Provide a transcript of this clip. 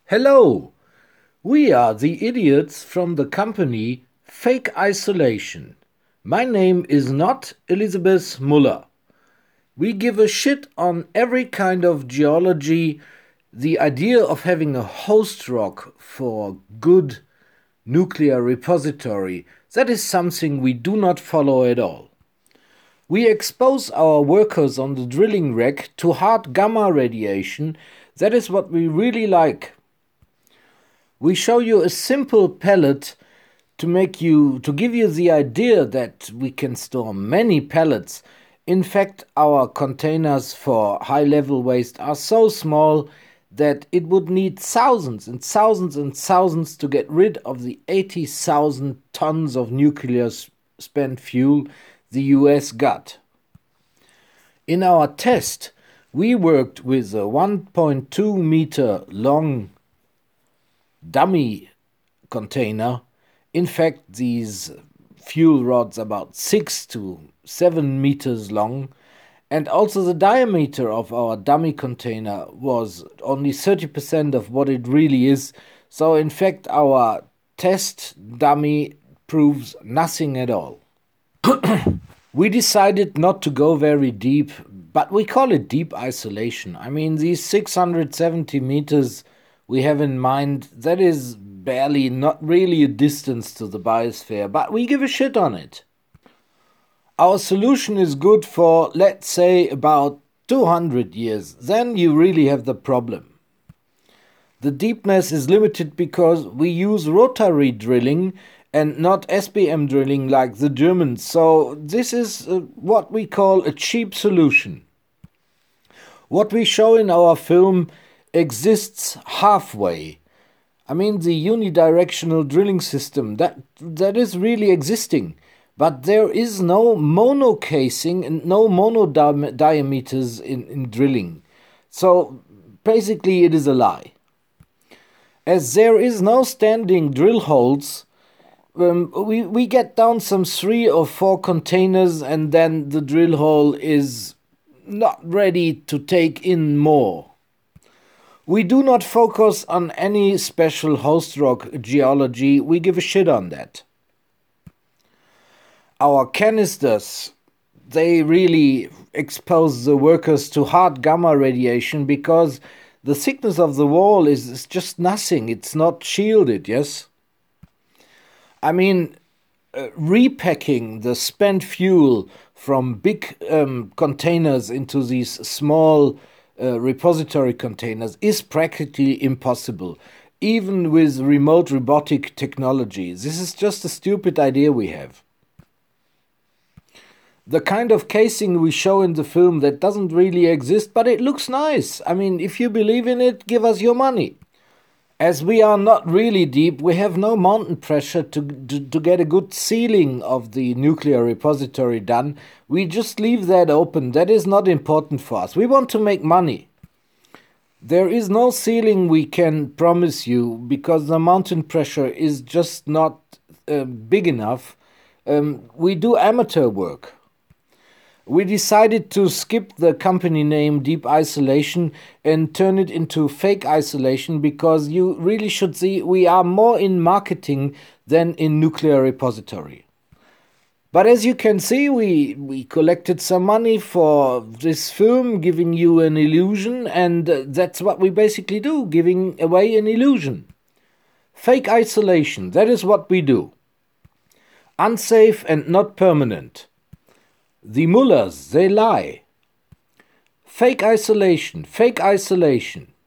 Hello, we are the idiots from the company Fake Isolation. My name is not Elizabeth Muller. We give a shit on every kind of geology. The idea of having a host rock for good nuclear repository, that is something we do not follow at all. We expose our workers on the drilling wreck to hard gamma radiation. That is what we really like. We show you a simple pellet to give you the idea that we can store many pellets. In fact, our containers for high-level waste are so small that it would need thousands and thousands and thousands to get rid of the 80,000 tons of nuclear spent fuel the US got. In our test, we worked with a 1.2 meter long dummy container. In fact, these fuel rods about 6 to 7 meters long, and also the diameter of our dummy container was only 30% of what it really is. So in fact, our test dummy proves nothing at all. We decided not to go very deep, but we call it deep isolation. I mean, these 670 meters we have in mind, that is barely, not really a distance to the biosphere, but we give a shit on it. Our solution is good for, let's say, about 200 years. Then you really have the problem. The deepness is limited because we use rotary drilling and not SBM drilling like the Germans. So this is what we call a cheap solution. What we show in our film exists halfway. I mean, the unidirectional drilling system, that is really existing. But there is no mono casing and no mono diameters in drilling. So basically it is a lie. As there is no standing drill holes, we get down some 3 or 4 containers and then the drill hole is not ready to take in more. We do not focus on any special host rock geology. We give a shit on that. Our canisters, they really expose the workers to hard gamma radiation because the thickness of the wall is just nothing. It's not shielded, yes? I mean, repacking the spent fuel from big containers into these small repository containers is practically impossible, even with remote robotic technology. This is just a stupid idea we have. The kind of casing we show in the film, that doesn't really exist, but it looks nice. I mean, if you believe in it, give us your money. As we are not really deep, we have no mountain pressure to get a good sealing of the nuclear repository done. We just leave that open. That is not important for us. We want to make money. There is no sealing we can promise you because the mountain pressure is just not big enough. We do amateur work. We decided to skip the company name Deep Isolation and turn it into Fake Isolation because you really should see we are more in marketing than in nuclear repository. But as you can see, we collected some money for this film, giving you an illusion, and that's what we basically do, giving away an illusion. Fake isolation, that is what we do. Unsafe and not permanent. The Mullers, they lie. Fake isolation, fake isolation.